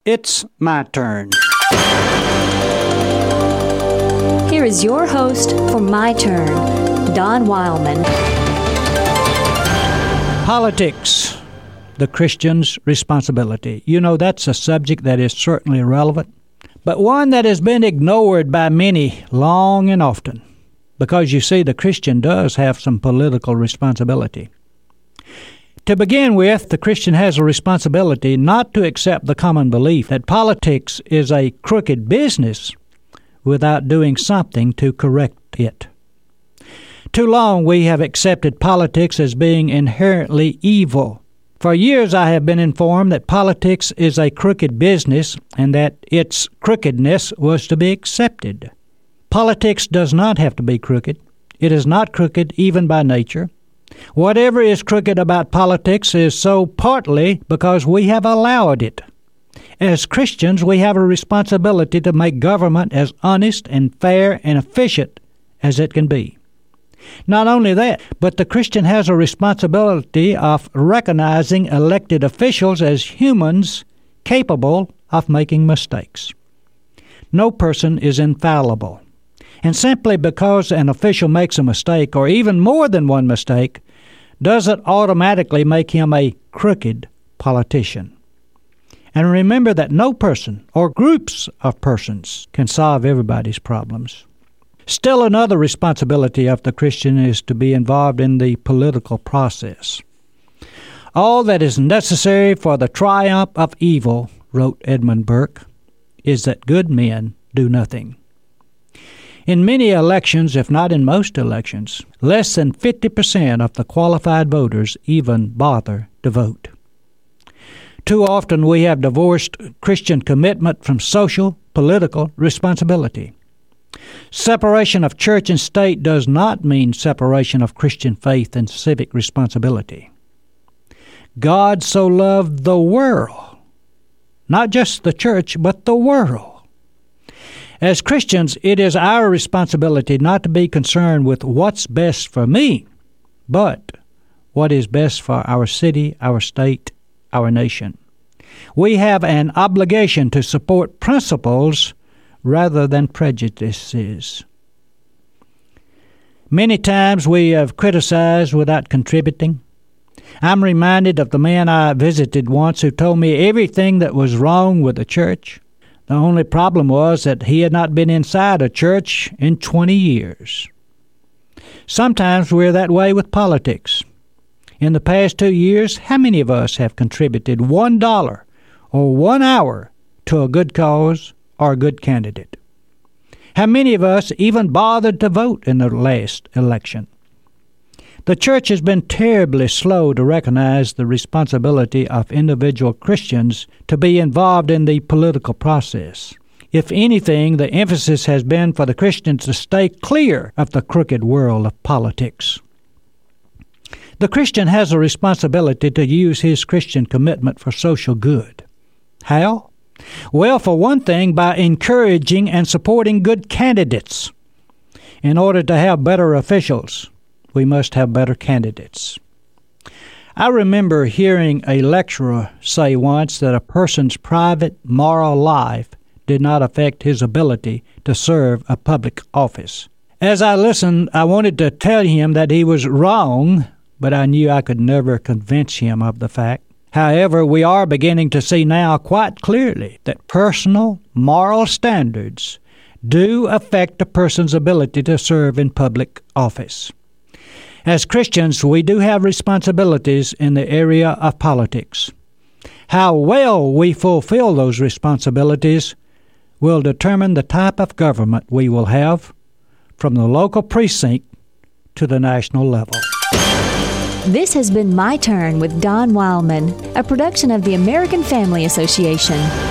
It's my turn. Here is your host for My Turn, Don Wildman. Politics, the Christian's responsibility. You know, that's a subject that is certainly relevant, but one that has been ignored by many long and often, because you see, the Christian does have some political responsibility. To begin with, the Christian has a responsibility not to accept the common belief that politics is a crooked business without doing something to correct it. Too long we have accepted politics as being inherently evil. For years I have been informed that politics is a crooked business and that its crookedness was to be accepted. Politics does not have to be crooked. It is not crooked even by nature. Whatever is crooked about politics is so partly because we have allowed it. As Christians, we have a responsibility to make government as honest and fair and efficient as it can be. Not only that, but the Christian has a responsibility of recognizing elected officials as humans capable of making mistakes. No person is infallible. And simply because an official makes a mistake, or even more than one mistake, doesn't automatically make him a crooked politician. And remember that no person or groups of persons can solve everybody's problems. Still, another responsibility of the Christian is to be involved in the political process. All that is necessary for the triumph of evil, wrote Edmund Burke, is that good men do nothing. In many elections, if not in most elections, less than 50% of the qualified voters even bother to vote. Too often we have divorced Christian commitment from social, political responsibility. Separation of church and state does not mean separation of Christian faith and civic responsibility. God so loved the world, not just the church, but the world. As Christians, it is our responsibility not to be concerned with what's best for me, but what is best for our city, our state, our nation. We have an obligation to support principles rather than prejudices. Many times we have criticized without contributing. I'm reminded of the man I visited once who told me everything that was wrong with the church. The only problem was that he had not been inside a church in 20 years. Sometimes we're that way with politics. In the past 2 years, how many of us have contributed $1 or 1 hour to a good cause or a good candidate? How many of us even bothered to vote in the last election? The church has been terribly slow to recognize the responsibility of individual Christians to be involved in the political process. If anything, the emphasis has been for the Christians to stay clear of the crooked world of politics. The Christian has a responsibility to use his Christian commitment for social good. How? Well, for one thing, by encouraging and supporting good candidates. In order to have better officials, we must have better candidates. I remember hearing a lecturer say once that a person's private moral life did not affect his ability to serve a public office. As I listened, I wanted to tell him that he was wrong, but I knew I could never convince him of the fact. However, we are beginning to see now quite clearly that personal moral standards do affect a person's ability to serve in public office. As Christians, we do have responsibilities in the area of politics. How well we fulfill those responsibilities will determine the type of government we will have from the local precinct to the national level. This has been My Turn with Don Wildman, a production of the American Family Association.